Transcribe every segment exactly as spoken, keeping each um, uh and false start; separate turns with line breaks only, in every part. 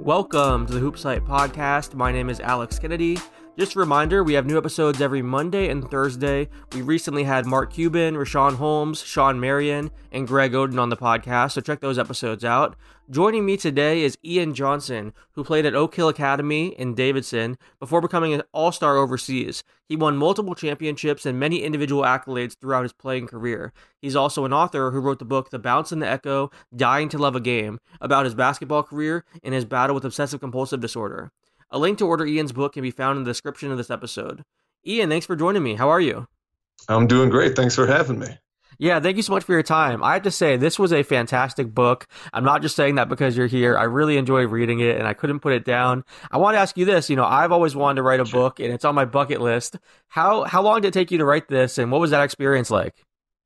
Welcome to the Hoop Site Podcast. My name is Alex Kennedy. Just a reminder, we have new episodes every Monday and Thursday. We recently had Mark Cuban, Rashawn Holmes, Sean Marion, and Greg Oden on the podcast, so check those episodes out. Joining me today is Ian Johnson, who played at Oak Hill Academy in Davidson before becoming an all-star overseas. He won multiple championships and many individual accolades throughout his playing career. He's also an author who wrote the book The Bounce and the Echo, Dying to Love a Game, about his basketball career and his battle with obsessive-compulsive disorder. A link to order Ian's book can be found in the description of this episode. Ian, thanks for joining me. How are you?
I'm doing great. Thanks for having me.
Yeah, thank you so much for your time. I have to say, this was a fantastic book. I'm not just saying that because you're here. I really enjoyed reading it, and I couldn't put it down. I want to ask you this. You know, I've always wanted to write a book, and it's on my bucket list. How how long did it take you to write this, and what was that experience like?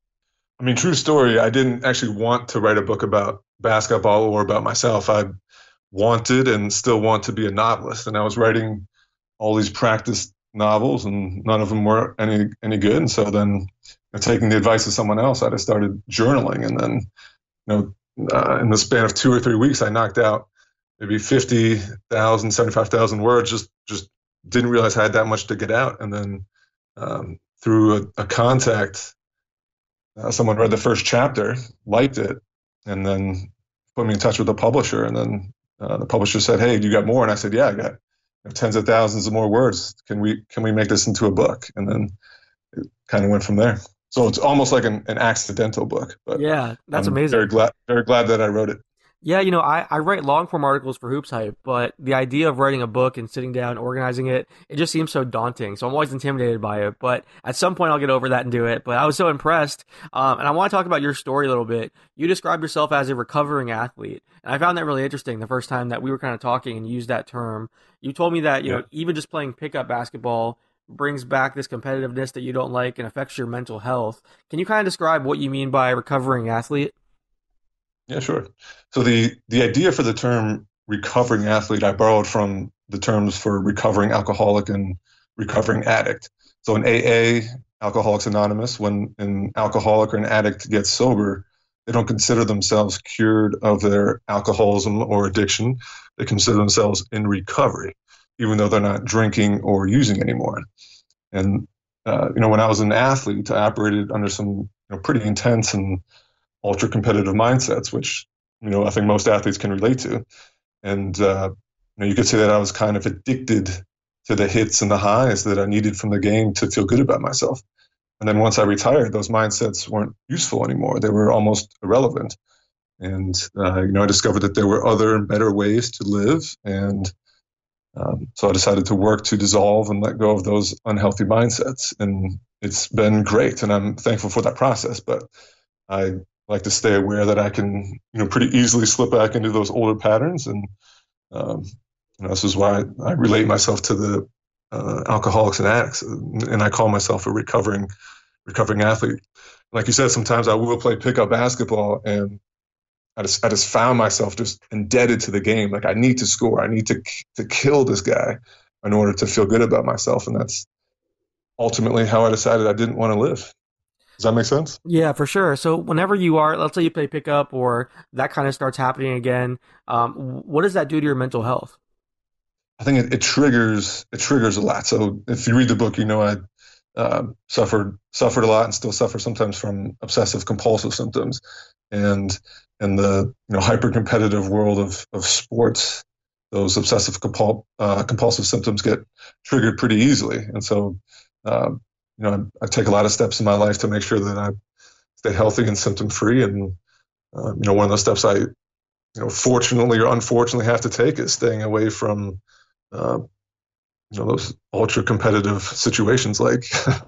I mean, true story, I didn't actually want to write a book about basketball or about myself. I wanted and still want to be a novelist, and I was writing all these practice novels, and none of them were any any good. And so then, you know, taking the advice of someone else, I just started journaling, and then, you know, uh, in the span of two or three weeks, I knocked out maybe fifty thousand, seventy-five thousand words. Just just didn't realize I had that much to get out. And then um, through a, a contact, uh, someone read the first chapter, liked it, and then put me in touch with the publisher, and then Uh, the publisher said, "Hey, you got more?" And I said, "Yeah, I got you know, tens of thousands of more words. Can we can we make this into a book?" And then it kind of went from there. So it's almost like an, an accidental book. But
yeah, that's
I'm
amazing.
Very glad, very glad that I wrote it.
Yeah, you know, I, I write long-form articles for Hoops Hype, but the idea of writing a book and sitting down, organizing it, it just seems so daunting. So I'm always intimidated by it. But at some point, I'll get over that and do it. But I was so impressed. Um, and I want to talk about your story a little bit. You described yourself as a recovering athlete. And I found that really interesting the first time that we were kind of talking and used that term. You told me that, you yeah. know, even just playing pickup basketball brings back this competitiveness that you don't like and affects your mental health. Can you kind of describe what you mean by recovering athlete?
Yeah, sure. So the, the idea for the term recovering athlete, I borrowed from the terms for recovering alcoholic and recovering addict. So in A A, Alcoholics Anonymous, when an alcoholic or an addict gets sober, they don't consider themselves cured of their alcoholism or addiction. They consider themselves in recovery, even though they're not drinking or using anymore. And, uh, you know, when I was an athlete, I operated under some you know, pretty intense and ultra competitive mindsets, which, you know, I think most athletes can relate to. And, uh, you know, you could say that I was kind of addicted to the hits and the highs that I needed from the game to feel good about myself. And then once I retired, those mindsets weren't useful anymore. They were almost irrelevant. And, uh, you know, I discovered that there were other and better ways to live. And um, so I decided to work to dissolve and let go of those unhealthy mindsets. And it's been great. And I'm thankful for that process. But I like to stay aware that I can, you know, pretty easily slip back into those older patterns. And um, you know, this is why I, I relate myself to the uh, alcoholics and addicts. And I call myself a recovering recovering athlete. Like you said, sometimes I will play pickup basketball, and I just I just found myself just indebted to the game. Like, I need to score. I need to to kill this guy in order to feel good about myself. And that's ultimately how I decided I didn't want to live. Does that make sense?
Yeah, for sure. So whenever you are, let's say you play pickup or that kind of starts happening again, um, what does that do to your mental health?
I think it, it triggers it triggers a lot. So if you read the book, you know I uh, suffered suffered a lot and still suffer sometimes from obsessive compulsive symptoms, and in the you know hyper competitive world of of sports, those obsessive compul- uh, compulsive symptoms get triggered pretty easily, and so. Um, You know, I, I take a lot of steps in my life to make sure that I stay healthy and symptom free. And, uh, you know, one of those steps I, you know, fortunately or unfortunately have to take is staying away from, uh, you know, those ultra competitive situations like,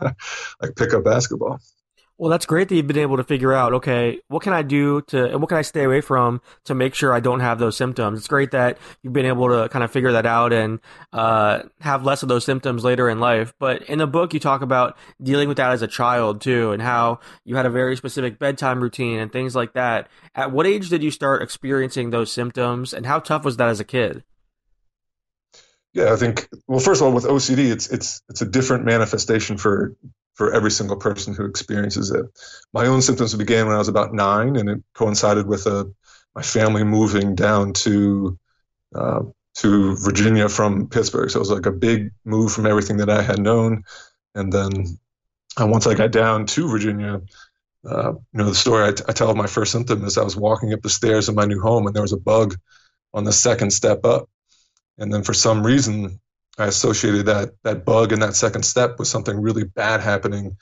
like pickup basketball.
Well, that's great that you've been able to figure out, okay, what can I do to, and what can I stay away from to make sure I don't have those symptoms? It's great that you've been able to kind of figure that out and uh, have less of those symptoms later in life. But in the book, you talk about dealing with that as a child too, and how you had a very specific bedtime routine and things like that. At what age did you start experiencing those symptoms, and how tough was that as a kid?
Yeah, I think, well, first of all, with O C D, it's it's it's a different manifestation for for every single person who experiences it. My own symptoms began when I was about nine, and it coincided with a, my family moving down to uh, to Virginia from Pittsburgh. So it was like a big move from everything that I had known. And then uh, once I got down to Virginia, uh, you know, the story I, t- I tell of my first symptom is I was walking up the stairs of my new home and there was a bug on the second step up. And then for some reason, I associated that that bug in that second step with something really bad happening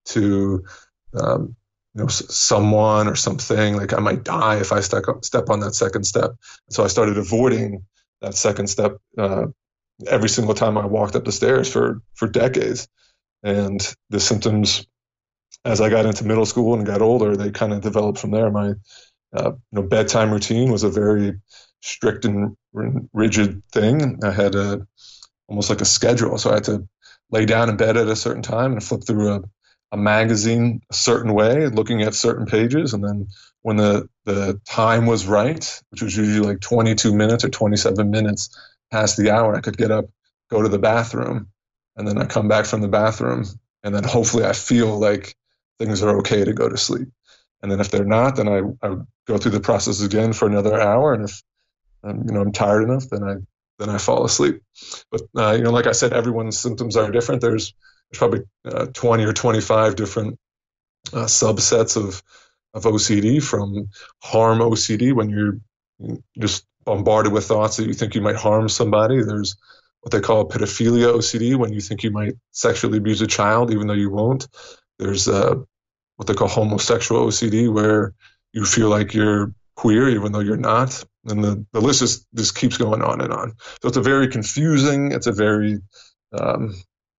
to um, you know, s- someone or something. Like I might die if I step step on that second step. So I started avoiding that second step uh, every single time I walked up the stairs for for decades. And the symptoms, as I got into middle school and got older, they kind of developed from there. My uh, you know bedtime routine was a very strict and rigid thing. I had a almost like a schedule, so I had to lay down in bed at a certain time and flip through a, a magazine a certain way, looking at certain pages, and then when the the time was right, which was usually like twenty-two minutes or twenty-seven minutes past the hour, I could get up, go to the bathroom, and then I come back from the bathroom, and then hopefully I feel like things are okay to go to sleep. And then if they're not, then I, I go through the process again for another hour, and if um, you know I'm tired enough, then I then I fall asleep. But uh, you know, like I said, everyone's symptoms are different. There's there's probably uh, twenty or twenty-five different uh, subsets of of O C D, from harm O C D, when you're just bombarded with thoughts that you think you might harm somebody. There's what they call pedophilia O C D, when you think you might sexually abuse a child even though you won't. There's uh, what they call homosexual O C D, where you feel like you're queer even though you're not. And the, the list just, just keeps going on and on. So it's a very confusing, it's a very, um,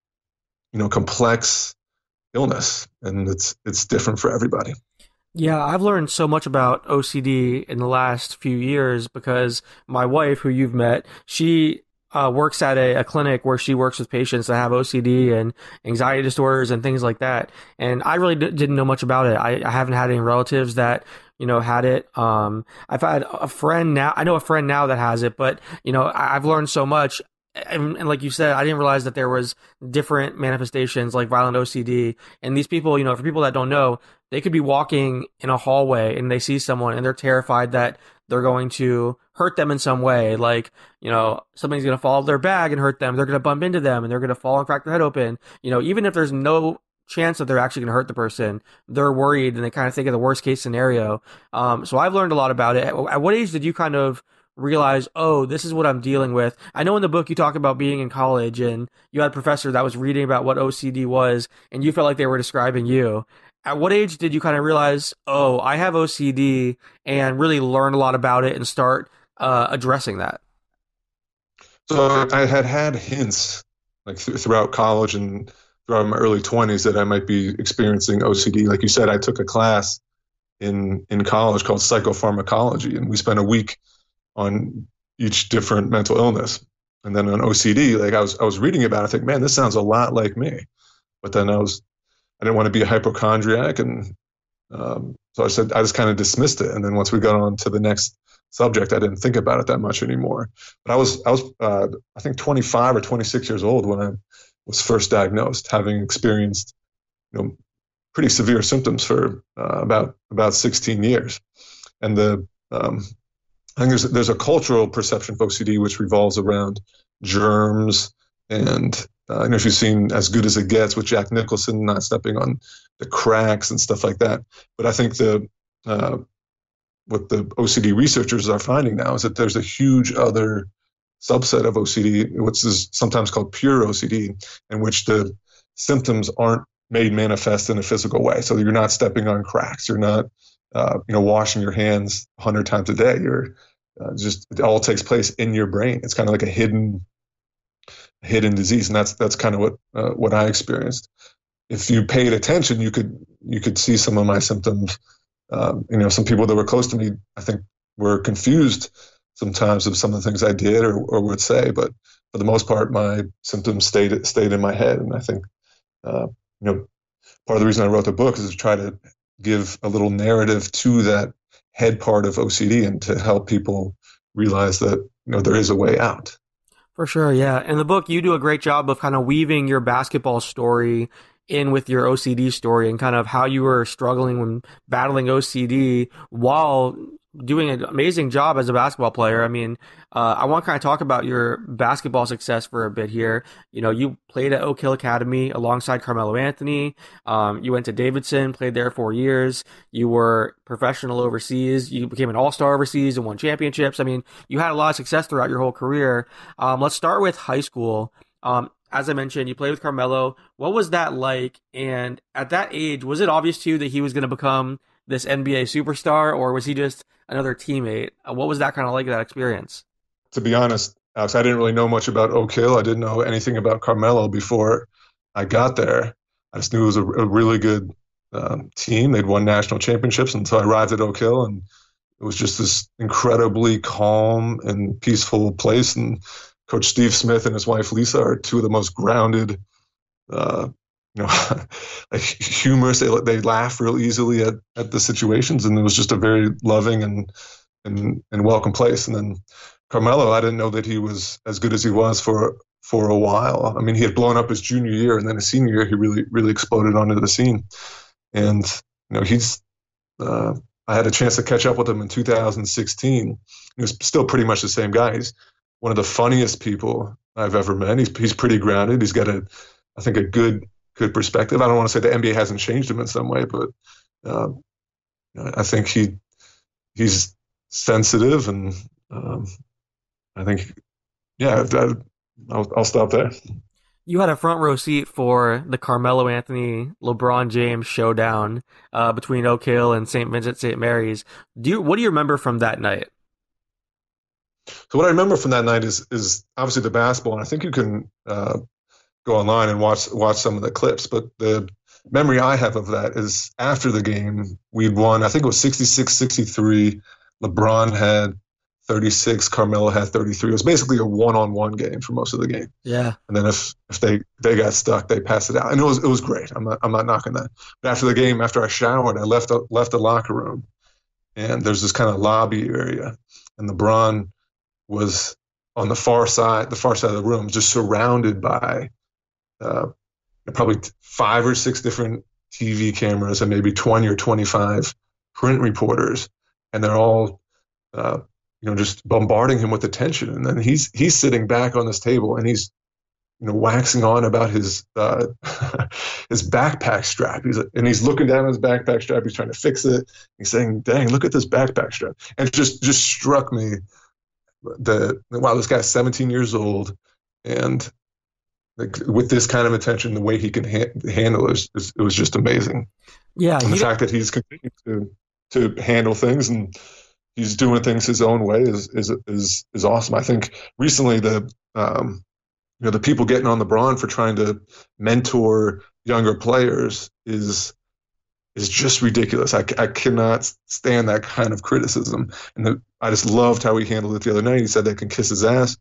you know, complex illness, and it's it's different for everybody.
Yeah, I've learned so much about O C D in the last few years because my wife, who you've met, she uh, works at a, a clinic where she works with patients that have O C D and anxiety disorders and things like that. And I really d- didn't know much about it. I, I haven't had any relatives that, you know, had it. Um, I've had a friend now, I know a friend now that has it, but, you know, I, I've learned so much. And, and like you said, I didn't realize that there was different manifestations like violent O C D. And these people, you know, for people that don't know, they could be walking in a hallway and they see someone and they're terrified that they're going to hurt them in some way. Like, you know, somebody's going to fall out of their bag and hurt them. They're going to bump into them and they're going to fall and crack their head open. You know, even if there's no chance that they're actually going to hurt the person, they're worried and they kind of think of the worst case scenario. Um, so I've learned a lot about it. At, at what age did you kind of realize, oh, this is what I'm dealing with? I know in the book you talk about being in college and you had a professor that was reading about what O C D was and you felt like they were describing you. At what age did you kind of realize, oh, I have O C D, and really learn a lot about it and start uh, addressing that?
So I had had hints like th- throughout college and throughout my early twenties that I might be experiencing O C D. Like you said, I took a class in in college called psychopharmacology, and we spent a week on each different mental illness. And then on O C D, like I was I was reading about it, I think, man, this sounds a lot like me. But then I was I didn't want to be a hypochondriac, and um, so I said I just kind of dismissed it. And then once we got on to the next subject, I didn't think about it that much anymore. But I was I was uh, I think twenty-five or twenty-six years old when I was first diagnosed, having experienced you know pretty severe symptoms for uh, about about sixteen years. And the um, I think there's there's a cultural perception of O C D which revolves around germs, and uh, I don't know if you've seen As Good as It Gets with Jack Nicholson, not stepping on the cracks and stuff like that. But I think the uh, what the O C D researchers are finding now is that there's a huge other subset of O C D, which is sometimes called pure O C D, in which the symptoms aren't made manifest in a physical way. So you're not stepping on cracks, you're not uh, you know washing your hands a hundred times a day. You're uh, just it all takes place in your brain. It's kind of like a hidden hidden disease, and that's that's kind of what uh, what I experienced. If you paid attention, you could you could see some of my symptoms. Um, you know, some people that were close to me, I think, were confused sometimes of some of the things I did or, or would say, but for the most part, my symptoms stayed stayed in my head. And I think, uh, you know, part of the reason I wrote the book is to try to give a little narrative to that head part of O C D and to help people realize that, you know, there is a way out.
For sure, yeah. In the book, you do a great job of kind of weaving your basketball story in with your O C D story and kind of how you were struggling when battling O C D while doing an amazing job as a basketball player. I mean, uh, I want to kind of talk about your basketball success for a bit here. You know, you played at Oak Hill Academy alongside Carmelo Anthony. Um, you went to Davidson, played there four years. You were professional overseas. You became an all-star overseas and won championships. I mean, you had a lot of success throughout your whole career. Um, let's start with high school. Um, as I mentioned, you played with Carmelo. What was that like? And at that age, was it obvious to you that he was going to become this N B A superstar, or was he just another teammate? Uh, What was that kind of like, that experience?
To be honest, Alex, I didn't really know much about Oak Hill. I didn't know anything about Carmelo before I got there. I just knew it was a, a really good um, team. They'd won national championships until I arrived at Oak Hill, and it was just this incredibly calm and peaceful place. And Coach Steve Smith and his wife Lisa are two of the most grounded, uh, you know, like humorous. They they laugh real easily at, at the situations, and it was just a very loving and and and welcome place. And then Carmelo, I didn't know that he was as good as he was for for a while. I mean, he had blown up his junior year, and then his senior year, he really really exploded onto the scene. And you know, he's uh, I had a chance to catch up with him in two thousand sixteen. He was still pretty much the same guy. He's one of the funniest people I've ever met. He's he's pretty grounded. He's got a, I think, a good good perspective. I don't want to say the N B A hasn't changed him in some way, but uh, I think he he's sensitive, and um, I think, yeah, that, I'll I'll stop there.
You had a front row seat for the Carmelo Anthony LeBron James showdown uh, between Oak Hill and Saint Vincent Saint Mary's. Do you what do you remember from that night?
So what I remember from that night is is obviously the basketball, and I think you can uh, go online and watch watch some of the clips. But the memory I have of that is after the game, we'd won. I think it was sixty-six sixty-three. LeBron had thirty-six. Carmelo had thirty-three. It was basically a one-on-one game for most of the game.
Yeah.
And then if if they they got stuck, they passed it out, and it was it was great. I'm not I'm not knocking that. But after the game, after I showered, I left left the locker room, and there's this kind of lobby area, and LeBron was on the far side, the far side of the room, just surrounded by uh, probably five or six different T V cameras and maybe twenty or twenty-five print reporters, and they're all, uh, you know, just bombarding him with attention. And then he's he's sitting back on this table, and he's, you know, waxing on about his uh, his backpack strap. He's and he's looking down at his backpack strap. He's trying to fix it. He's saying, "Dang, look at this backpack strap!" And it just just struck me that, wow, this guy's seventeen years old, and like, with this kind of attention, the way he can ha- handle it, is, is, it was just amazing.
Yeah,
and the fact that he's continued to to handle things, and he's doing things his own way is is is is awesome. I think recently the um, you know the people getting on LeBron for trying to mentor younger players is is just ridiculous. I, I cannot stand that kind of criticism. And the, I just loved how he handled it the other night. He said they can kiss his ass.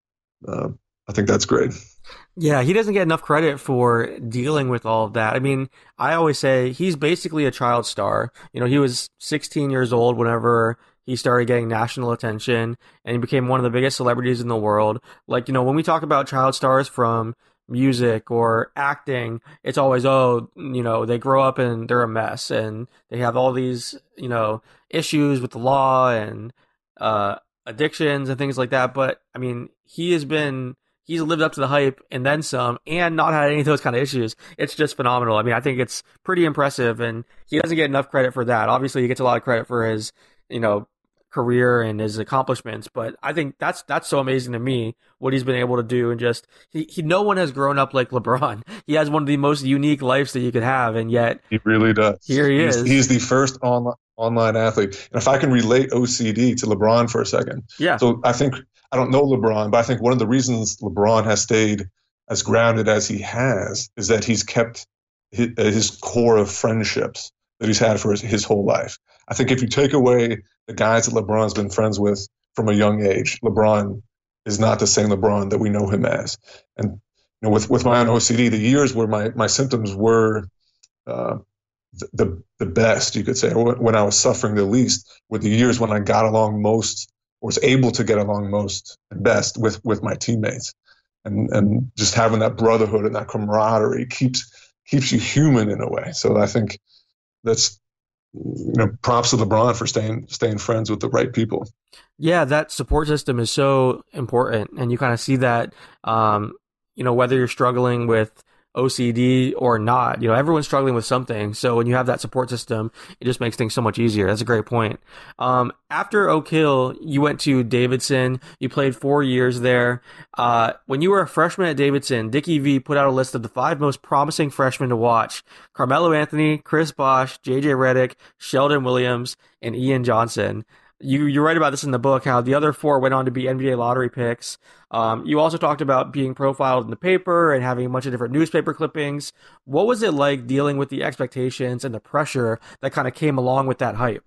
Uh, I think that's great.
Yeah, he doesn't get enough credit for dealing with all of that. I mean, I always say he's basically a child star. You know, he was sixteen years old whenever he started getting national attention, and he became one of the biggest celebrities in the world. Like, you know, when we talk about child stars from music or acting, it's always, oh, you know, they grow up and they're a mess, and they have all these, you know, issues with the law and uh, addictions and things like that. But, I mean, he has been... he's lived up to the hype and then some, and not had any of those kind of issues. It's just phenomenal. I mean, I think it's pretty impressive, and he doesn't get enough credit for that. Obviously, he gets a lot of credit for his, you know, career and his accomplishments, but I think that's that's so amazing to me, what he's been able to do. And just he, he no one has grown up like LeBron. He has one of the most unique lives that you could have, and yet
he really does.
Here he
he's,
is.
He's the first online online athlete. And if I can relate O C D to LeBron for a second,
yeah.
So I think, I don't know LeBron, but I think one of the reasons LeBron has stayed as grounded as he has is that he's kept his, his core of friendships that he's had for his, his whole life. I think if you take away the guys that LeBron's been friends with from a young age, LeBron is not the same LeBron that we know him as. And you know, with with my own O C D, the years where my my symptoms were uh, the, the the best, you could say, or when I was suffering the least, were the years when I got along most, or was able to get along most and best with with my teammates. And and just having that brotherhood and that camaraderie keeps keeps you human in a way. So I think that's you know, props to LeBron for staying staying friends with the right people.
Yeah, that support system is so important, and you kind of see that, um, you know, whether you're struggling with O C D or not, you know, everyone's struggling with something. So when you have that support system, it just makes things so much easier. That's a great point. Um, after Oak Hill, you went to Davidson. You played four years there. Uh, when you were a freshman at Davidson, Dickie V put out a list of the five most promising freshmen to watch: Carmelo Anthony, Chris Bosh, J J Redick, Sheldon Williams, and Ian Johnson. You you write about this in the book, how the other four went on to be N B A lottery picks. Um, you also talked about being profiled in the paper and having a bunch of different newspaper clippings. What was it like dealing with the expectations and the pressure that kind of came along with that hype?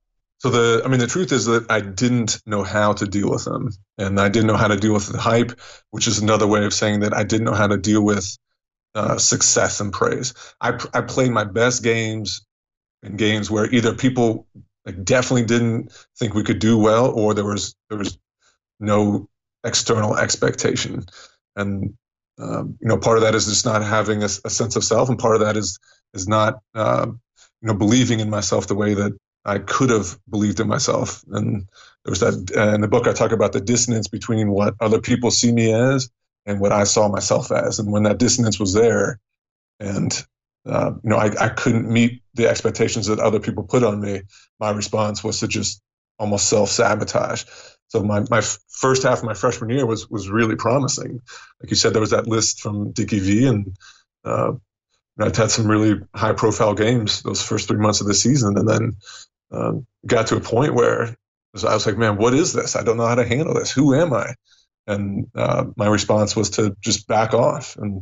So the, I mean, the truth is that I didn't know how to deal with them, and I didn't know how to deal with the hype, which is another way of saying that I didn't know how to deal with uh, success and praise. I I played my best games in games where either people like definitely didn't think we could do well, or there was there was no external expectation. And um, you know, part of that is just not having a, a sense of self, and part of that is is not uh, you know, believing in myself the way that I could have believed in myself. And there was that uh, in the book I talk about the dissonance between what other people see me as and what I saw myself as. And when that dissonance was there, and uh, you know, I, I couldn't meet the expectations that other people put on me, my response was to just almost self-sabotage. So my, my first half of my freshman year was was really promising. Like you said, there was that list from Dickie V, and uh, I'd had some really high-profile games those first three months of the season, and then um, got to a point where I was like, man, what is this? I don't know how to handle this. Who am I? And uh, my response was to just back off. And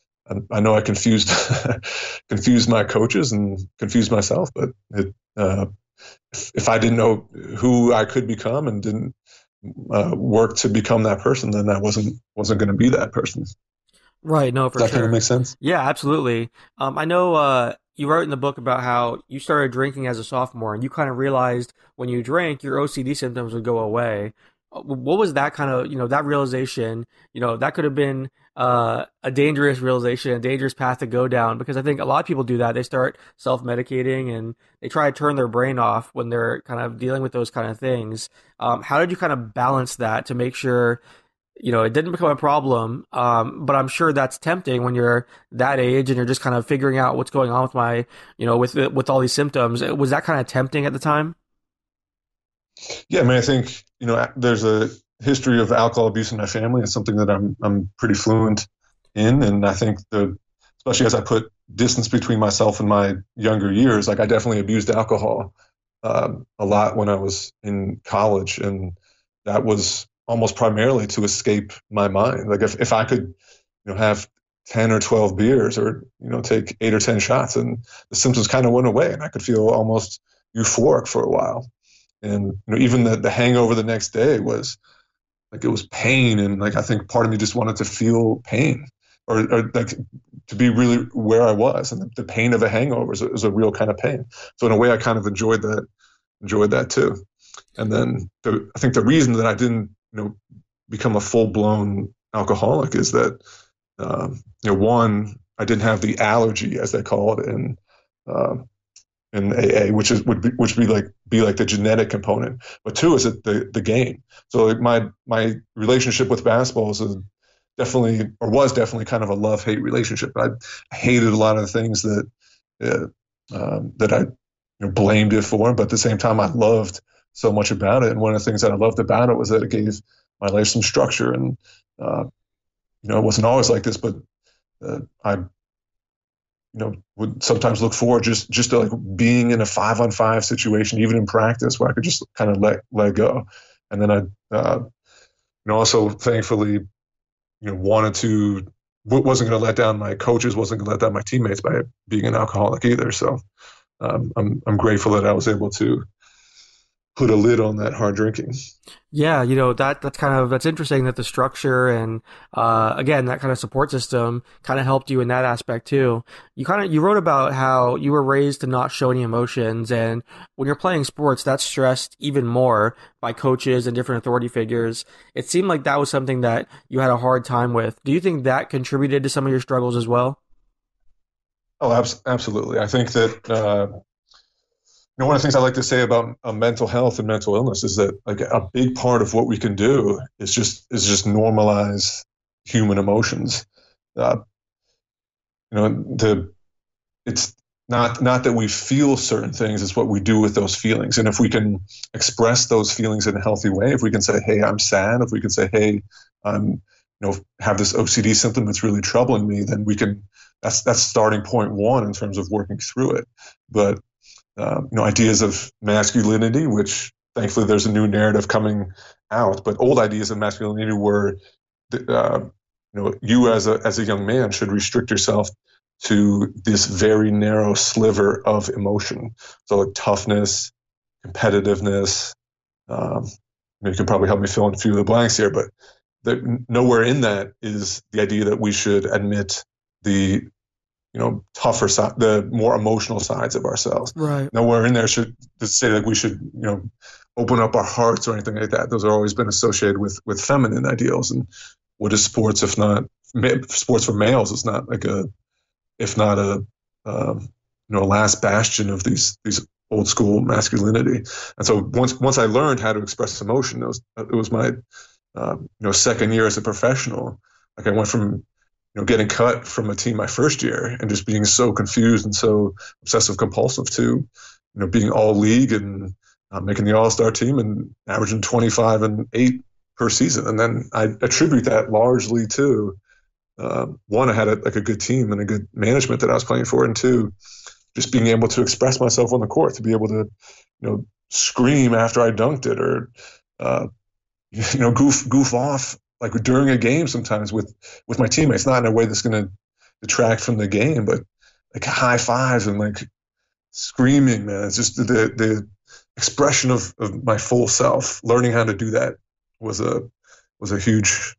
I know I confused confused my coaches and confused myself, but it, uh, if, if I didn't know who I could become and didn't uh, work to become that person, then I wasn't wasn't going to be that person.
Right. No, for
Does that
sure.
kind of make sense?
Yeah, absolutely. Um, I know uh, you wrote in the book about how you started drinking as a sophomore, and you kind of realized when you drank, your O C D symptoms would go away. What was that kind of, you know, that realization, you know, that could have been uh, a dangerous realization, a dangerous path to go down, because I think a lot of people do that. They start self-medicating and they try to turn their brain off when they're kind of dealing with those kind of things. Um, how did you kind of balance that to make sure, you know, it didn't become a problem? Um, but I'm sure that's tempting when you're that age and you're just kind of figuring out what's going on with my, you know, with, with all these symptoms. Was that kind of tempting at the time?
Yeah, I mean, I think, you know, there's a history of alcohol abuse in my family. It's something that I'm I'm pretty fluent in, and I think the, especially as I put distance between myself and my younger years, like I definitely abused alcohol um, a lot when I was in college, and that was almost primarily to escape my mind. Like if if I could, you know, have ten or twelve beers, or you know, take eight or ten shots, and the symptoms kind of went away, and I could feel almost euphoric for a while. And you know, even the, the hangover the next day was like, it was pain. And like, I think part of me just wanted to feel pain, or, or like to be really where I was. And the, the pain of a hangover is a, is a real kind of pain. So in a way, I kind of enjoyed that, enjoyed that too. And then the, I think the reason that I didn't, you know, become a full blown alcoholic is that, um, you know, one, I didn't have the allergy, as they call it, in, um, in A A, which is would be which would be like be like the genetic component. But two is it the the game. So like my my relationship with basketball is a, definitely or was definitely kind of a love hate relationship. I, I hated a lot of the things that uh, um, that I, you know, blamed it for, but at the same time I loved so much about it. And one of the things that I loved about it was that it gave my life some structure. And uh, you know, it wasn't always like this, but uh, I. you know, would sometimes look forward just just to like being in a five on five situation, even in practice, where I could just kind of let let go. And then I, uh, you know, also thankfully, you know, wanted to wasn't going to let down my coaches, wasn't going to let down my teammates by being an alcoholic either. So um, I'm I'm grateful that I was able to put a lid on that hard drinking.
Yeah, you know, that that's kind of, that's interesting that the structure and, uh, again, that kind of support system kind of helped you in that aspect too. You kind of, you wrote about how you were raised to not show any emotions. And when you're playing sports, that's stressed even more by coaches and different authority figures. It seemed like that was something that you had a hard time with. Do you think that contributed to some of your struggles as well?
Oh, abs- absolutely. I think that, uh, know, one of the things I like to say about uh, mental health and mental illness is that like a big part of what we can do is just is just normalize human emotions. Uh, you know, the it's not not that we feel certain things; it's what we do with those feelings. And if we can express those feelings in a healthy way, if we can say, "Hey, I'm sad," if we can say, "Hey, I'm you know have this O C D symptom that's really troubling me," then we can. That's that's starting point one in terms of working through it. But uh, you know, ideas of masculinity, which thankfully there's a new narrative coming out, but old ideas of masculinity were, uh, you know, you as a as a young man should restrict yourself to this very narrow sliver of emotion. So like toughness, competitiveness. Um, you can probably help me fill in a few of the blanks here, but the, nowhere in that is the idea that we should admit the you know, tougher side, the more emotional sides of ourselves.
Right.
Nowhere in there should to say that we should, you know, open up our hearts or anything like that. Those have always been associated with with feminine ideals. And what is sports if not sports for males? Is not like a, if not a, um, you know, last bastion of these these old school masculinity. And so once once I learned how to express emotion, it was it was my, uh, you know, second year as a professional. Like I went from you know, getting cut from a team my first year and just being so confused and so obsessive compulsive to, you know, being all league and uh, making the all-star team and averaging twenty-five and eight per season. And then I attribute that largely to, uh, one, I had a, like a good team and a good management that I was playing for. And two, just being able to express myself on the court, to be able to, you know, scream after I dunked it or, uh, you know, goof, goof off like during a game sometimes with, with my teammates, not in a way that's going to detract from the game, but like high fives and like screaming, man. It's just the, the expression of, of my full self. Learning how to do that was a, was a huge,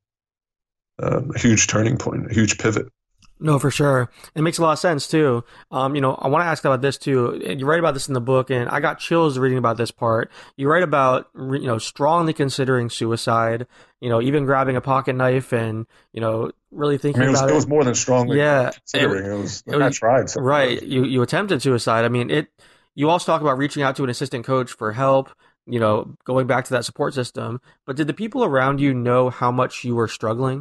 uh, a huge turning point, a huge pivot.
No, for sure. It makes a lot of sense too. Um, you know, I want to ask about this too. You write about this in the book, and I got chills reading about this part. You write about, you know, strongly considering suicide, you know, even grabbing a pocket knife and, you know, really thinking
I mean, it was,
about it.
It was more than strongly
yeah,
considering. It, it was, it was I tried. Something.
Right. You, you attempted suicide. I mean, it, you also talk about reaching out to an assistant coach for help, you know, going back to that support system. But did the people around you know how much you were struggling?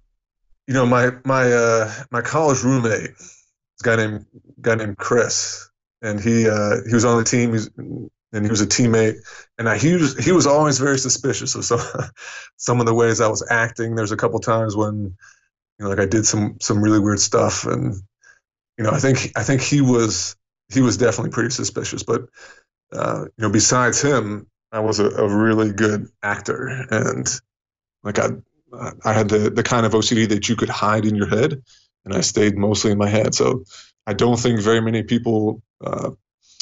You know, my my uh, my college roommate, this guy named guy named Chris, and he uh, he was on the team, he's, and he was a teammate, and I, he was he was always very suspicious of some some of the ways I was acting. There's a couple times when, you know, like I did some some really weird stuff, and you know, I think I think he was he was definitely pretty suspicious. But uh, you know, besides him, I was a, a really good actor, and like I. I had the, the kind of O C D that you could hide in your head, and I stayed mostly in my head. So I don't think very many people uh,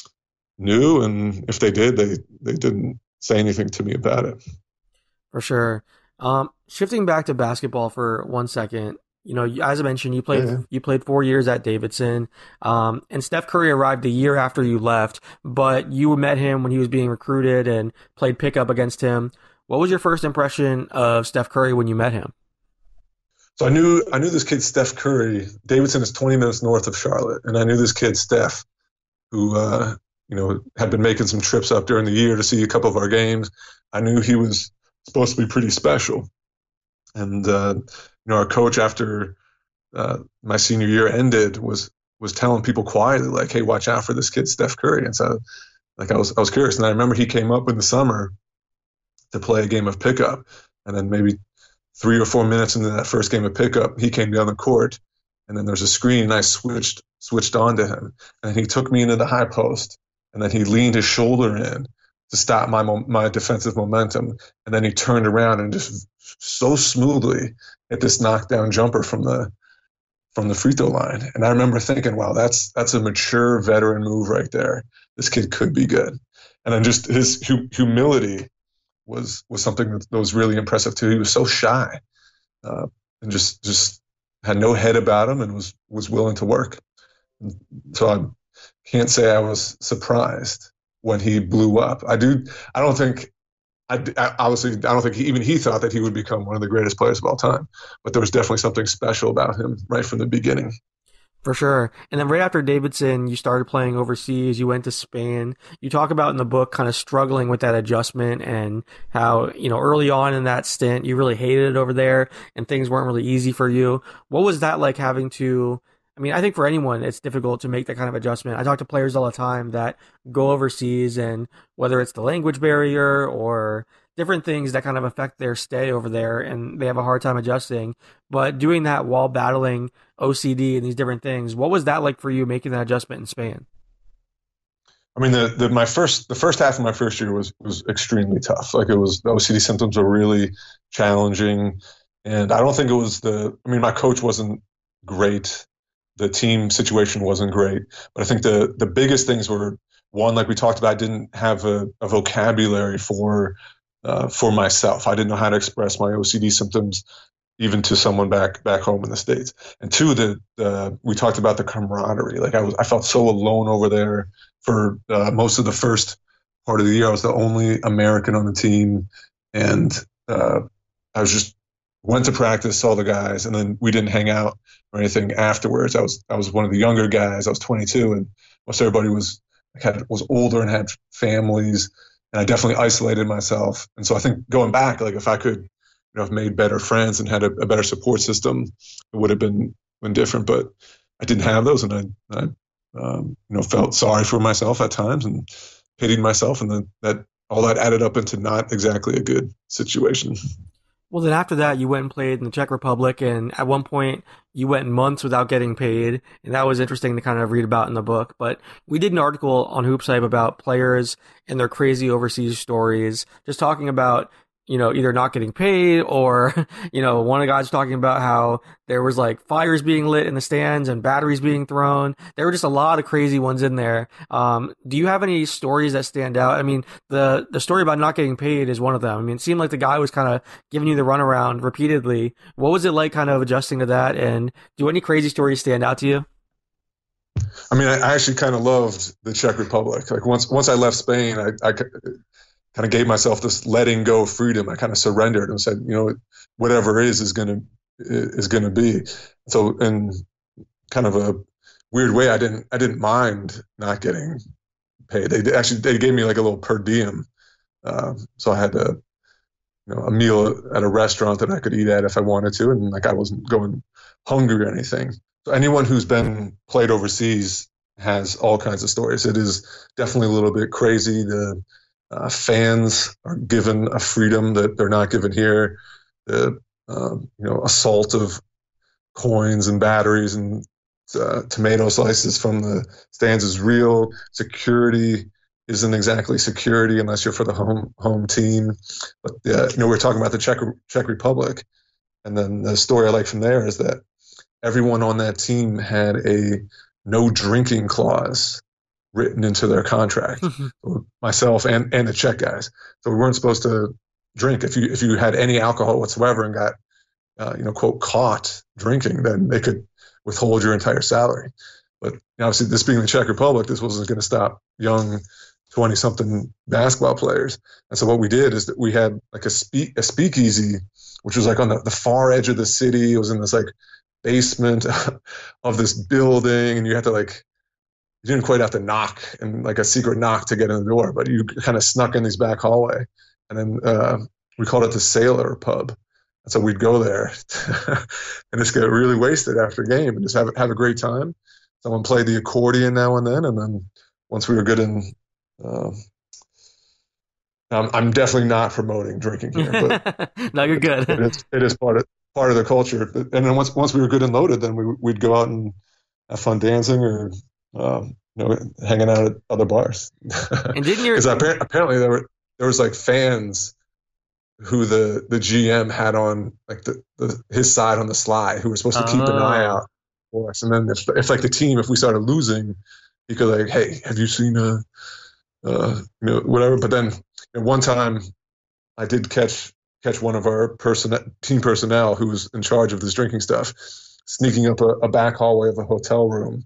knew, and if they did, they, they didn't say anything to me about it.
For sure. Um, shifting back to basketball for one second, you know, as I mentioned, you played yeah. you played four years at Davidson, um, and Steph Curry arrived a year after you left, but you met him when he was being recruited and played pickup against him. What was your first impression of Steph Curry when you met him?
So I knew I knew this kid, Steph Curry. Davidson is twenty minutes north of Charlotte, and I knew this kid, Steph, who uh, you know had been making some trips up during the year to see a couple of our games. I knew he was supposed to be pretty special, and uh, you know our coach after uh, my senior year ended was was telling people quietly like, "Hey, watch out for this kid, Steph Curry." And so, like I was I was curious, and I remember he came up in the summer to play a game of pickup. And then maybe three or four minutes into that first game of pickup, he came down the court, and then there's a screen, and I switched switched on to him. And he took me into the high post, and then he leaned his shoulder in to stop my my defensive momentum. And then he turned around and just so smoothly hit this knockdown jumper from the from the free throw line. And I remember thinking, wow, that's that's a mature veteran move right there. This kid could be good. And then just his hu- humility was was something that was really impressive too. He was so shy, uh, and just just had no head about him, and was was willing to work. So I can't say I was surprised when he blew up. I do. I don't think. I, I obviously I don't think he, even he thought that he would become one of the greatest players of all time. But there was definitely something special about him right from the beginning.
For sure. And then right after Davidson, you started playing overseas. You went to Spain. You talk about in the book kind of struggling with that adjustment and how, you know, early on in that stint, you really hated it over there and things weren't really easy for you. What was that like having to, I mean, I think for anyone, it's difficult to make that kind of adjustment. I talk to players all the time that go overseas, and whether it's the language barrier or different things that kind of affect their stay over there, and they have a hard time adjusting. But doing that while battling O C D and these different things, what was that like for you making that adjustment in Spain?
I mean, the, the my first the first half of my first year was was extremely tough. Like it was the O C D symptoms were really challenging, and I don't think it was the. I mean, my coach wasn't great, the team situation wasn't great, but I think the the biggest things were, one, like we talked about, I didn't have a, a vocabulary for uh, for myself. I didn't know how to express my O C D symptoms even to someone back back home in the States. And two, the, the we talked about the camaraderie. Like I was, I felt so alone over there for uh, most of the first part of the year. I was the only American on the team, and uh, I was just went to practice, saw the guys, and then we didn't hang out or anything afterwards. I was I was one of the younger guys. I was twenty-two, and most everybody was had was older and had families, and I definitely isolated myself. And so I think going back, like if I could, you know, have made better friends and had a, a better support system, it would have been been different. But I didn't have those, and I, I um, you know, felt sorry for myself at times and pitied myself, and then that all that added up into not exactly a good situation.
Well, then after that, you went and played in the Czech Republic, and at one point, you went months without getting paid, and that was interesting to kind of read about in the book. But we did an article on Hoopsite about players and their crazy overseas stories, just talking about, you know, either not getting paid or, you know, one of the guys talking about how there was like fires being lit in the stands and batteries being thrown. There were just a lot of crazy ones in there. Um, do you have any stories that stand out? I mean, the, the story about not getting paid is one of them. I mean, it seemed like the guy was kind of giving you the runaround repeatedly. What was it like kind of adjusting to that? And do any crazy stories stand out to you?
I mean, I actually kind of loved the Czech Republic. Like once, once I left Spain, I, I kind of gave myself this letting go of freedom. I kind of surrendered and said, you know, whatever is is going to is going to be. So in kind of a weird way, I didn't I didn't mind not getting paid. They actually they gave me like a little per diem, uh, so I had a you know a meal at a restaurant that I could eat at if I wanted to, and like I wasn't going hungry or anything. So anyone who's been played overseas has all kinds of stories. It is definitely a little bit crazy. The Uh, fans are given a freedom that they're not given here. The uh, you know assault of coins and batteries and uh, tomato slices from the stands is real. Security isn't exactly security unless you're for the home home team. But uh, you know we're talking about the Czech Czech Republic, and then the story I like from there is that everyone on that team had a no drinking clause written into their contract, myself and, and the Czech guys. So we weren't supposed to drink. If you if you had any alcohol whatsoever and got, uh, you know, quote, caught drinking, then they could withhold your entire salary. But you know, obviously, this being the Czech Republic, this wasn't going to stop young twenty-something basketball players. And so what we did is that we had like a, speak, a speakeasy, which was like on the, the far edge of the city. It was in this like basement of this building, and you had to like, you didn't quite have to knock and like a secret knock to get in the door, but you kind of snuck in these back hallway. And then uh, we called it the Sailor Pub. And so we'd go there and just get really wasted after a game and just have, have a great time. Someone played the accordion now and then. And then once we were good in, uh, I'm, I'm definitely not promoting drinking here, but
no, you're good.
It is, it is part of, part of the culture. And then once, once we were good and loaded, then we, we'd go out and have fun dancing or, Um, you know, hanging out at other bars.
And didn't you?
Because apparently, apparently there were there was like fans who the the G M had on like the, the his side on the slide who were supposed to keep
Oh.
an eye out for us. And then if, if like the team, if we started losing, he could like, hey, have you seen a, uh, you know, whatever. But then at one time, I did catch catch one of our person team personnel who was in charge of this drinking stuff, sneaking up a, a back hallway of a hotel room.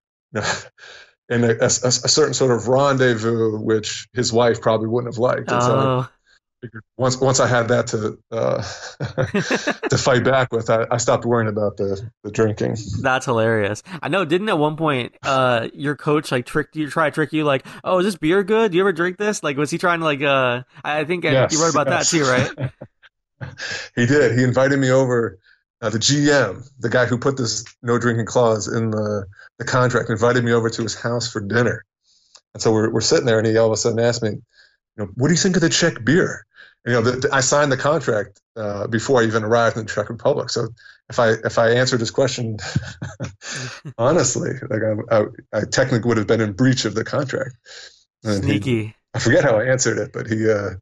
In a, a, a certain sort of rendezvous, which his wife probably wouldn't have liked. And
Oh.
so once once I had that to uh, to fight back with, I, I stopped worrying about the, the drinking.
That's hilarious. I know. Didn't at one point, uh, your coach like tricked you, try to trick you, like, "Oh, is this beer good? Do you ever drink this?" Like, was he trying to like? Uh, I think
Yes,
you wrote about
yes.
that too, right?
He did. He invited me over. Uh, the G M, the guy who put this no drinking clause in the the contract, invited me over to his house for dinner. And so we're we're sitting there, and he all of a sudden asked me, "You know, what do you think of the Czech beer?" And, you know, the, the, I signed the contract uh, before I even arrived in the Czech Republic. So if I if I answered his question honestly, like I, I, I technically would have been in breach of the contract. And
Sneaky.
He, I forget how I answered it, but he, uh,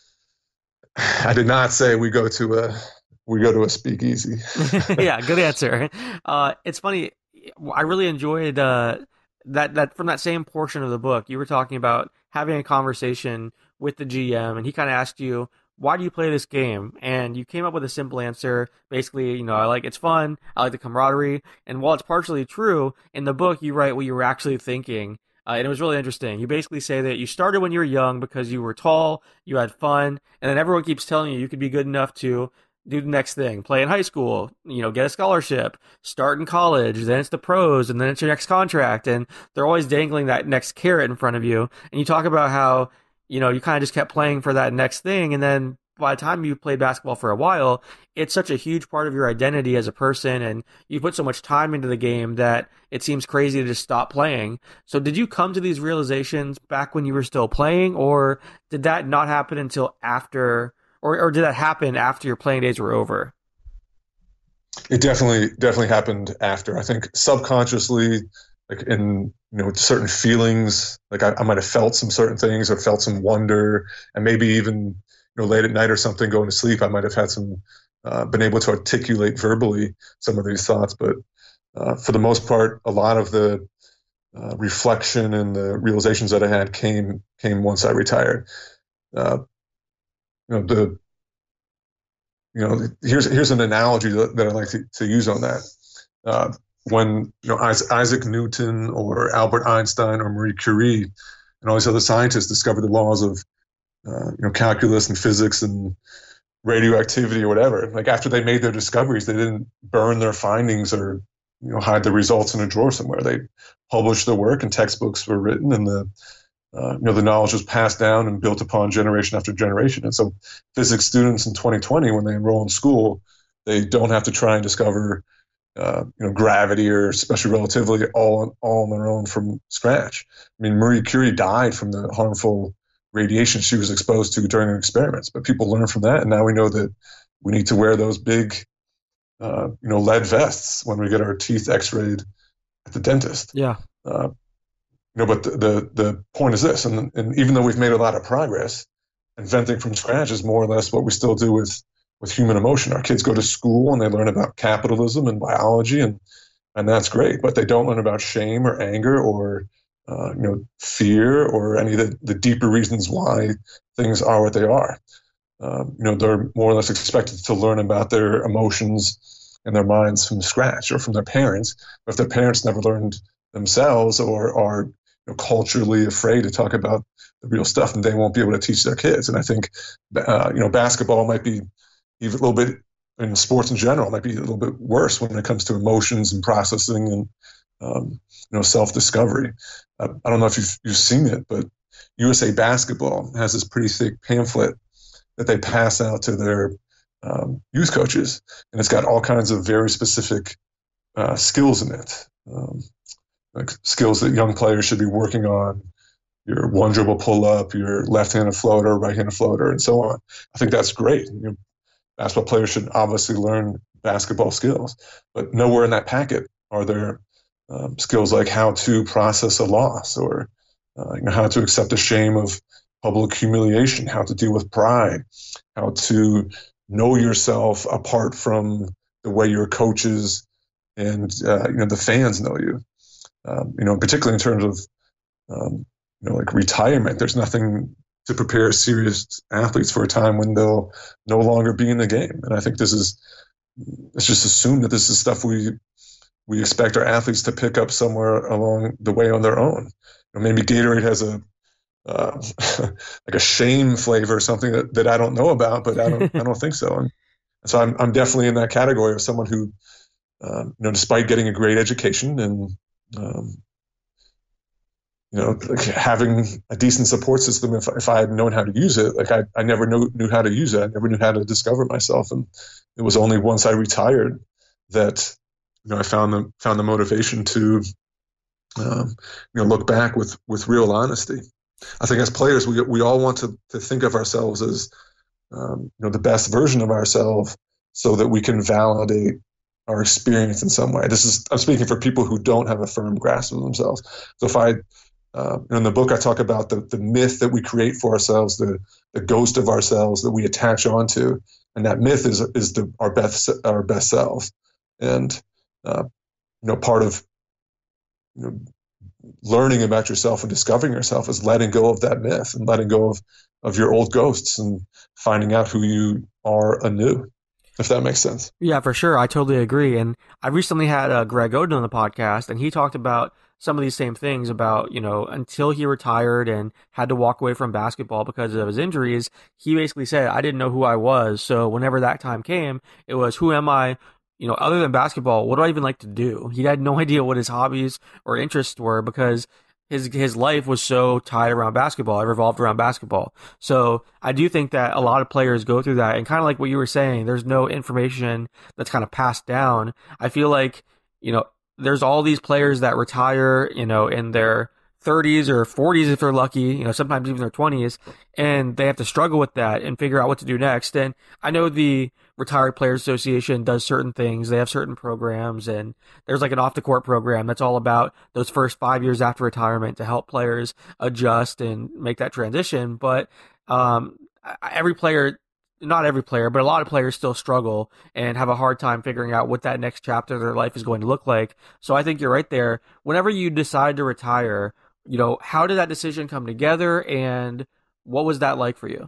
I did not say we go to a we go to a speakeasy.
Yeah, good answer. Uh, it's funny. I really enjoyed uh, that that from that same portion of the book. You were talking about having a conversation with the G M, and he kind of asked you, "Why do you play this game?" And you came up with a simple answer. Basically, you know, I like it's fun. I like the camaraderie. And while it's partially true, in the book you write what you were actually thinking. Uh, and it was really interesting. You basically say that you started when you were young because you were tall, you had fun, and then everyone keeps telling you you could be good enough to do the next thing, play in high school, you know, get a scholarship, start in college, then it's the pros, and then it's your next contract. And they're always dangling that next carrot in front of you. And you talk about how, you know, you kind of just kept playing for that next thing. And then by the time you played basketball for a while, it's such a huge part of your identity as a person. And you put so much time into the game that it seems crazy to just stop playing. So did you come to these realizations back when you were still playing, or did that not happen until after, or, or did that happen after your playing days were over?
It definitely definitely happened after. I think subconsciously, like in you know certain feelings, like I, I might have felt some certain things or felt some wonder, and maybe even you know late at night or something going to sleep, I might have had some uh, been able to articulate verbally some of these thoughts. But uh, for the most part, a lot of the uh, reflection and the realizations that I had came came once I retired. Uh, you know the you know here's here's an analogy that, that I like to, to use on that. Uh, when you know Isaac Newton or Albert Einstein or Marie Curie and all these other scientists discovered the laws of uh, you know calculus and physics and radioactivity or whatever, like after they made their discoveries, they didn't burn their findings or you know hide the results in a drawer somewhere. They published their work, and textbooks were written, and the uh, you know the knowledge was passed down and built upon generation after generation. And so physics students in twenty twenty, when they enroll in school, they don't have to try and discover uh, you know gravity or special relativity all on, all on their own from scratch. I mean, Marie Curie died from the harmful radiation she was exposed to during her experiments, but people learned from that, and now we know that we need to wear those big uh, you know lead vests when we get our teeth x-rayed at the dentist.
Yeah.
Uh, you know, but the, the the point is this, and and even though we've made a lot of progress, inventing from scratch is more or less what we still do with with human emotion. Our kids go to school and they learn about capitalism and biology, and and that's great, but they don't learn about shame or anger or uh, you know fear or any of the, the deeper reasons why things are what they are. Um, you know, they're more or less expected to learn about their emotions and their minds from scratch or from their parents. But if their parents never learned themselves or are you know, culturally afraid to talk about the real stuff, then they won't be able to teach their kids. And I think uh, you know basketball might be even a little bit, in sports in general, might be a little bit worse when it comes to emotions and processing and um, you know self-discovery. Uh, I don't know if you've you've seen it, but U S A Basketball has this pretty thick pamphlet that they pass out to their um, youth coaches, and it's got all kinds of very specific uh, skills in it, um, like skills that young players should be working on. Your one dribble pull up, your left-handed floater, right-handed floater, and so on. I think that's great. You know, basketball players should obviously learn basketball skills, but nowhere in that packet are there um, skills like how to process a loss or uh, you know, how to accept the shame of public humiliation, how to deal with pride, how to know yourself apart from the way your coaches and uh, you know the fans know you. Um, you know, particularly in terms of um, you know like retirement, there's nothing to prepare serious athletes for a time when they'll no longer be in the game. And I think this is, let's just assume that this is stuff we we expect our athletes to pick up somewhere along the way on their own. You know, maybe Gatorade has a uh, like a shame flavor, something that, that I don't know about, but I don't I don't think so. And so I'm I'm definitely in that category of someone who, um, you know, despite getting a great education and um, you know, like having a decent support system, if if I had known how to use it, like I, I never knew knew how to use it. I never knew how to discover myself, and it was only once I retired that, you know, I found the found the motivation to, um, you know, look back with with real honesty. I think as players, we we all want to to think of ourselves as, um, you know, the best version of ourselves, so that we can validate our experience in some way. This is I'm speaking for people who don't have a firm grasp of themselves. So if I Uh, in the book, I talk about the, the myth that we create for ourselves, the, the ghost of ourselves that we attach onto, and that myth is is the, our best our best self. And uh, you know, part of, you know, learning about yourself and discovering yourself is letting go of that myth and letting go of of your old ghosts and finding out who you are anew. If that makes sense.
Yeah, for sure. I totally agree. And I recently had uh, Greg Oden on the podcast, and he talked about some of these same things about, you know, until he retired and had to walk away from basketball because of his injuries, he basically said, I didn't know who I was. So whenever that time came, it was, who am I? You know, other than basketball, what do I even like to do? He had no idea what his hobbies or interests were because his his life was so tied around basketball. It revolved around basketball. So I do think that a lot of players go through that. And kind of like what you were saying, there's no information that's kind of passed down. I feel like, you know, there's all these players that retire, you know, in their thirties or forties if they're lucky, you know, sometimes even their twenties, and they have to struggle with that and figure out what to do next. And I know the Retired Players Association does certain things. They have certain programs, and there's like an off the court program that's all about those first five years after retirement to help players adjust and make that transition. But um, every player, not every player, but a lot of players still struggle and have a hard time figuring out what that next chapter of their life is going to look like. So I think you're right there. Whenever you decide to retire, you know, how did that decision come together, and what was that like for you?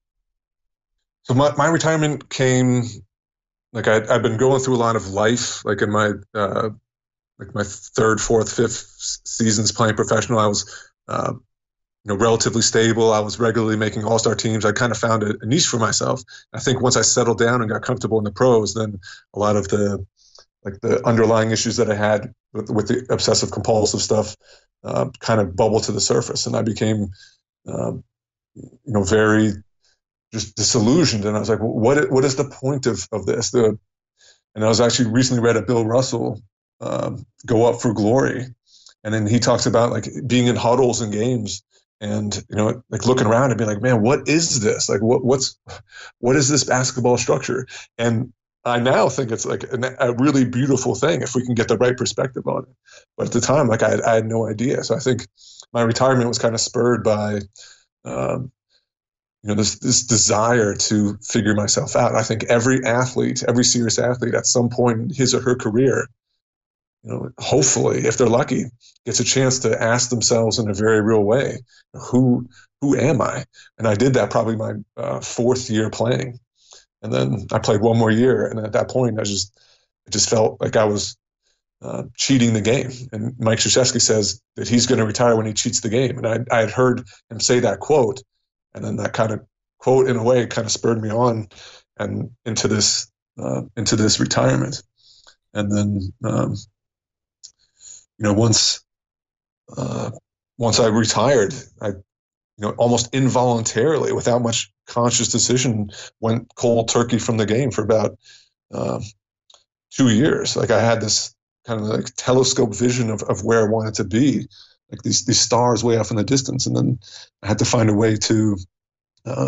So my, my retirement came, like I, I've been going through a lot of life, like in my, uh, like my third, fourth, fifth seasons playing professional. I was, uh, you know, relatively stable. I was regularly making all-star teams. I kind of found a, a niche for myself. I think once I settled down and got comfortable in the pros, then a lot of the, like the underlying issues that I had with, with the obsessive compulsive stuff, uh, kind of bubbled to the surface. And I became, um, you know, very just disillusioned. And I was like, what, what is the point of, of this? The, and I was actually recently read a Bill Russell, um, Go Up for Glory. And then he talks about like being in huddles and games and, you know, like looking around and being like, man, what is this? Like, what, what's, what is this basketball structure? And I now think it's like a, a really beautiful thing if we can get the right perspective on it. But at the time, like I had, I had no idea. So I think my retirement was kind of spurred by, um, you know, this, this desire to figure myself out. I think every athlete, every serious athlete at some point in his or her career, you know, hopefully, if they're lucky, gets a chance to ask themselves in a very real way, who who am I? And I did that probably my uh, fourth year playing. And then I played one more year. And at that point, I just I just felt like I was uh, cheating the game. And Mike Krzyzewski says that he's going to retire when he cheats the game. And I, I had heard him say that quote. And then that kind of quote, in a way, kind of spurred me on and into this uh, into this retirement. And then, um, you know, once uh, once I retired, I, you know, almost involuntarily, without much conscious decision, went cold turkey from the game for about uh, two years. Like I had this kind of like telescope vision of, of where I wanted to be, like these these stars way off in the distance, and then I had to find a way to, uh,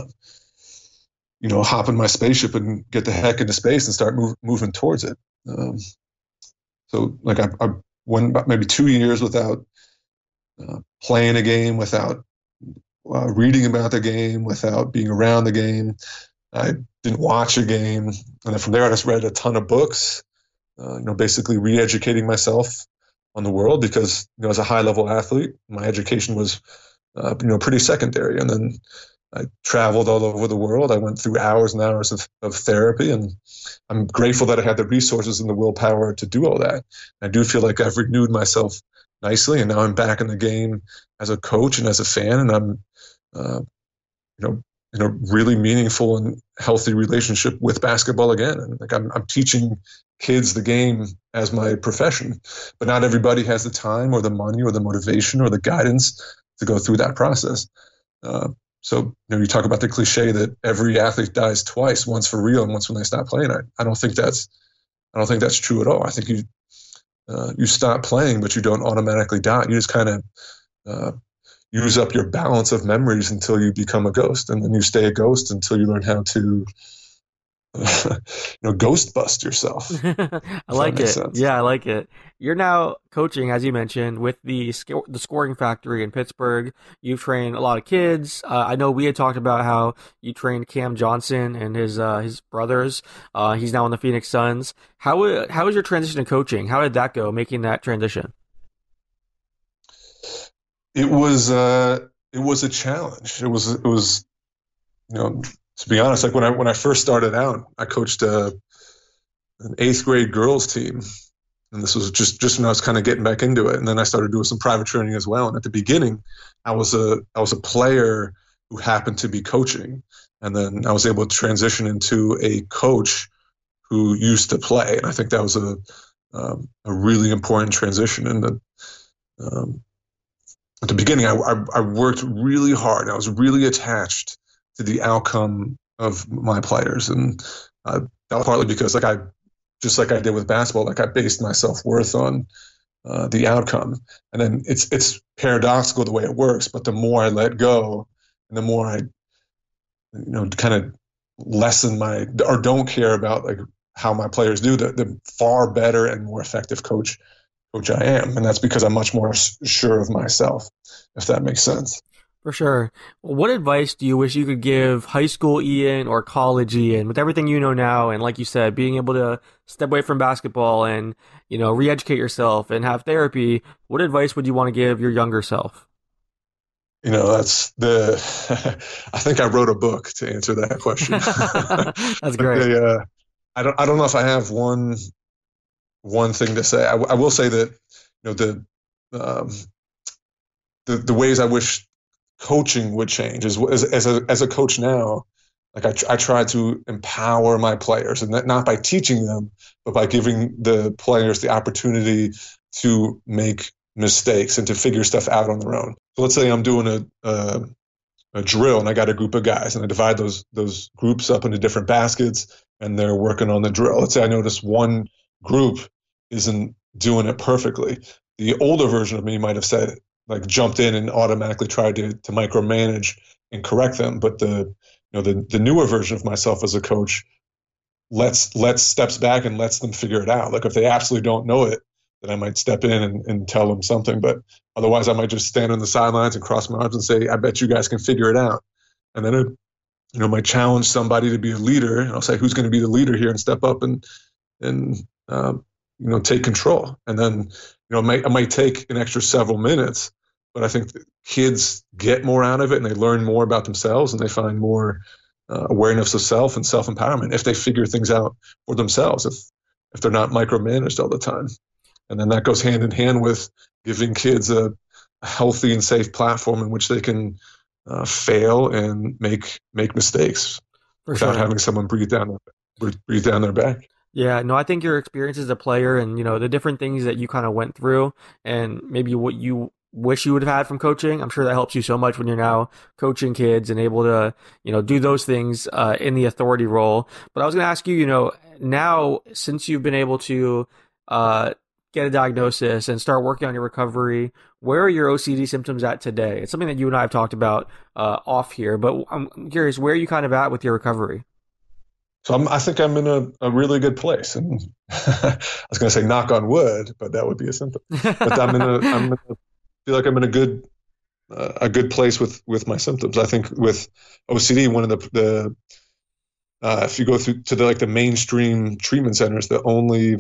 you know, hop in my spaceship and get the heck into space and start move, moving towards it. Um, so, like I, I went about maybe two years without uh, playing a game, without uh, reading about the game, without being around the game. I didn't watch a game, and then from there I just read a ton of books. Uh, you know, basically re-educating myself on the world because, you know, as a high-level athlete, my education was, uh, you know, pretty secondary. And then I traveled all over the world. I went through hours and hours of, of therapy, and I'm grateful that I had the resources and the willpower to do all that. I do feel like I've renewed myself nicely. And now I'm back in the game as a coach and as a fan, and I'm, uh, you know, in a really meaningful and healthy relationship with basketball again. And like I'm, I'm teaching kids the game as my profession, but not everybody has the time or the money or the motivation or the guidance to go through that process. Uh, so, you know, you talk about the cliche that every athlete dies twice, once for real and once when they stop playing. I, I don't think that's, I don't think that's true at all. I think you, uh, you stop playing, but you don't automatically die. You just kind of, uh, use up your balance of memories until you become a ghost, and then you stay a ghost until you learn how to, uh, you know, ghost bust yourself.
I like it. Sense. Yeah, I like it. You're now coaching, as you mentioned, with the the Scoring Factory in Pittsburgh. You've trained a lot of kids. Uh, I know we had talked about how you trained Cam Johnson and his uh, his brothers. Uh, he's now on the Phoenix Suns. How how was your transition to coaching? How did that go, making that transition?
It was uh, it was a challenge. It was it was, you know, to be honest, like when I when I first started out, I coached a, an eighth grade girls team, and this was just just when I was kind of getting back into it. And then I started doing some private training as well. And at the beginning, I was a I was a player who happened to be coaching, and then I was able to transition into a coach who used to play. And I think that was a um, a really important transition. And the um, At the beginning, I, I, I worked really hard. I was really attached to the outcome of my players, and uh, that was partly because, like I, just like I did with basketball, like I based my self-worth on uh, the outcome. And then it's it's paradoxical the way it works, but the more I let go, and the more I, you know, kind of lessen my or don't care about like how my players do, the, the far better and more effective coach. Which I am, and that's because I'm much more sure of myself, if that makes sense.
For sure. What advice do you wish you could give high school Ian or college Ian, with everything you know now, and like you said, being able to step away from basketball and, you know, re-educate yourself and have therapy? What advice would you want to give your younger self?
You know, that's the. I think I wrote a book to answer that question.
That's great.
They, uh, I don't. I don't know if I have one. One thing to say. I, I will say that, you know, the, um, the the ways I wish coaching would change is as as a as a coach now, like I I try to empower my players, and that not by teaching them, but by giving the players the opportunity to make mistakes and to figure stuff out on their own. So let's say I'm doing a a, a drill, and I got a group of guys, and I divide those those groups up into different baskets, and they're working on the drill. Let's say I notice one group isn't doing it perfectly. The older version of me might have said, like, jumped in and automatically tried to to micromanage and correct them. But the you know the the newer version of myself as a coach lets lets steps back and lets them figure it out. Like if they absolutely don't know it, then I might step in and, and tell them something. But otherwise, I might just stand on the sidelines and cross my arms and say, "I bet you guys can figure it out." And then it, you know, might challenge somebody to be a leader, and I'll say, "Who's going to be the leader here?" and step up and and um, you know, take control. And then, you know, it might, it might take an extra several minutes, but I think kids get more out of it, and they learn more about themselves, and they find more uh, awareness of self and self-empowerment if they figure things out for themselves, if if they're not micromanaged all the time. And then that goes hand in hand with giving kids a, a healthy and safe platform in which they can uh, fail and make make mistakes for without sure. having someone breathe down their, breathe down their back.
Yeah, no, I think your experience as a player and, you know, the different things that you kind of went through and maybe what you wish you would have had from coaching, I'm sure that helps you so much when you're now coaching kids and able to, you know, do those things uh, in the authority role. But I was going to ask you, you know, now since you've been able to uh, get a diagnosis and start working on your recovery, where are your O C D symptoms at today? It's something that you and I have talked about uh, off here, but I'm curious, where are you kind of at with your recovery?
So I'm, I think I'm in a, a really good place, and I was going to say knock on wood, but that would be a symptom. But I'm in a, I'm in a, feel like I'm in a good, uh, a good place with, with my symptoms. I think with O C D, one of the, the uh, if you go through to the like the mainstream treatment centers, the only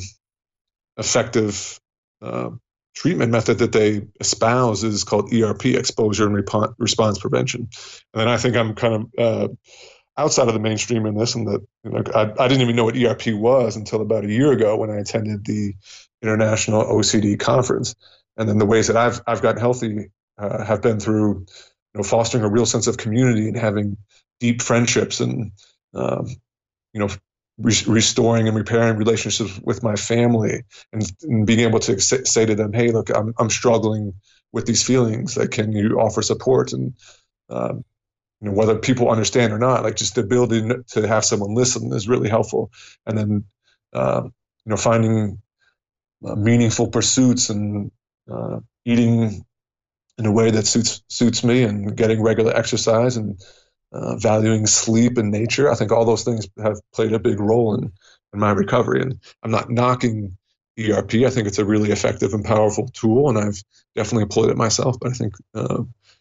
effective uh, treatment method that they espouse is called E R P, exposure and rep- response prevention. And then I think I'm kind of uh, outside of the mainstream in this, and that, you know, I, I didn't even know what E R P was until about a year ago when I attended the International O C D Conference. And then the ways that I've I've gotten healthy uh, have been through, you know, fostering a real sense of community and having deep friendships and, um, you know, re- restoring and repairing relationships with my family and, and being able to say, say to them, hey, look, I'm I'm struggling with these feelings. Like, can you offer support? And um, you know, whether people understand or not, like just the ability to have someone listen is really helpful. And then, uh, you know, finding uh, meaningful pursuits and uh, eating in a way that suits suits me, and getting regular exercise, and uh, valuing sleep and nature. I think all those things have played a big role in, in my recovery. And I'm not knocking E R P. I think it's a really effective and powerful tool, and I've definitely employed it myself. But I think uh,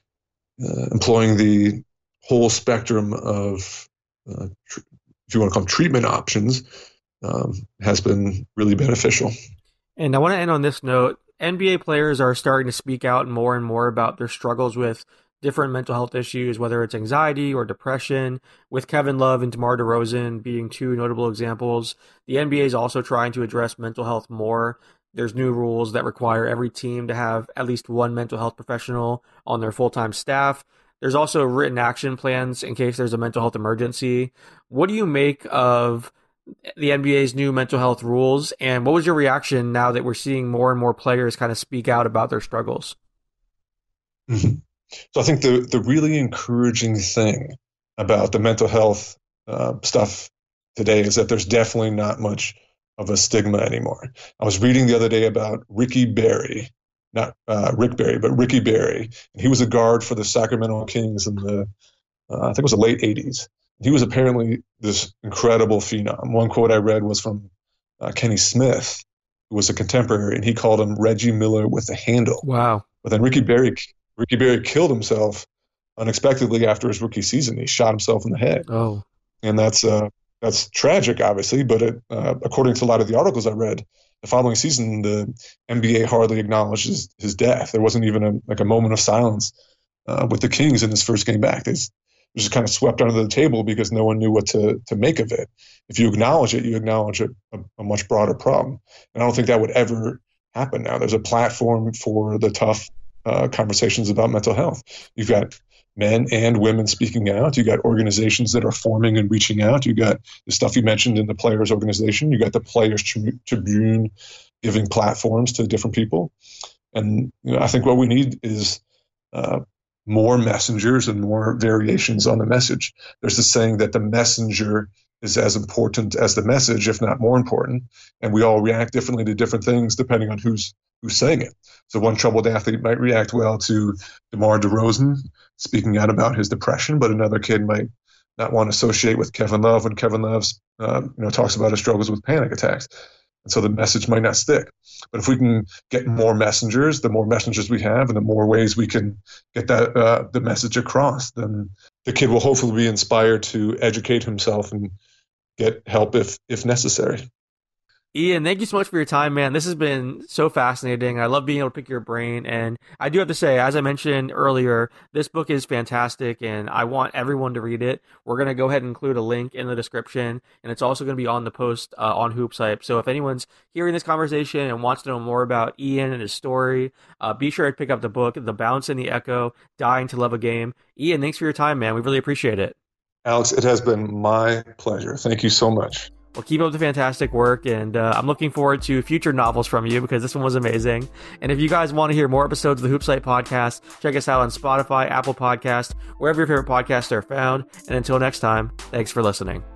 uh, employing the whole spectrum of, uh, tr- if you want to call them treatment options, um, has been really beneficial.
And I want to end on this note. N B A players are starting to speak out more and more about their struggles with different mental health issues, whether it's anxiety or depression, with Kevin Love and DeMar DeRozan being two notable examples. The N B A is also trying to address mental health more. There's new rules that require every team to have at least one mental health professional on their full-time staff. There's also written action plans in case there's a mental health emergency. What do you make of the N B A's new mental health rules, and what was your reaction now that we're seeing more and more players kind of speak out about their struggles?
Mm-hmm. So I think the, the really encouraging thing about the mental health uh, stuff today is that there's definitely not much of a stigma anymore. I was reading the other day about Ricky Berry, not uh, Rick Barry, but Ricky Berry. And he was a guard for the Sacramento Kings in the, uh, I think it was the late eighties. He was apparently this incredible phenom. One quote I read was from uh, Kenny Smith, who was a contemporary, and he called him Reggie Miller with a handle.
Wow.
But then Ricky Berry, Ricky Berry killed himself unexpectedly after his rookie season. He shot himself in the head.
Oh.
And that's uh, that's tragic, obviously, but it, uh, according to a lot of the articles I read, the following season, the N B A hardly acknowledged his, his death. There wasn't even a, like a moment of silence uh, with the Kings in his first game back. They just kind of swept under the table because no one knew what to, to make of it. If you acknowledge it, you acknowledge a, a, a much broader problem. And I don't think that would ever happen now. There's a platform for the tough uh, conversations about mental health. You've got men and women speaking out. You got organizations that are forming and reaching out. You got the stuff you mentioned in the Players Organization. You got the Players Tribune giving platforms to different people. And you know, I think what we need is uh, more messengers and more variations on the message. There's this saying that the messenger is as important as the message, if not more important. And we all react differently to different things depending on who's who's saying it. So one troubled athlete might react well to DeMar DeRozan speaking out about his depression, but another kid might not want to associate with Kevin Love when Kevin Love uh, you know, talks about his struggles with panic attacks. And so the message might not stick. But if we can get more messengers, the more messengers we have and the more ways we can get that uh, the message across, then the kid will hopefully be inspired to educate himself and get help if if necessary.
Ian, thank you so much for your time, man. This has been so fascinating. I love being able to pick your brain. And I do have to say, as I mentioned earlier, this book is fantastic and I want everyone to read it. We're going to go ahead and include a link in the description, and it's also going to be on the post uh, on Hoops Hype. So if anyone's hearing this conversation and wants to know more about Ian and his story, uh, be sure to pick up the book, The Bounce and the Echo, Dying to Love a Game. Ian, thanks for your time, man. We really appreciate it.
Alex, it has been my pleasure. Thank you so much.
Well, keep up the fantastic work, and uh, I'm looking forward to future novels from you because this one was amazing. And if you guys want to hear more episodes of the Hoops Hype podcast, check us out on Spotify, Apple Podcasts, wherever your favorite podcasts are found. And until next time, thanks for listening.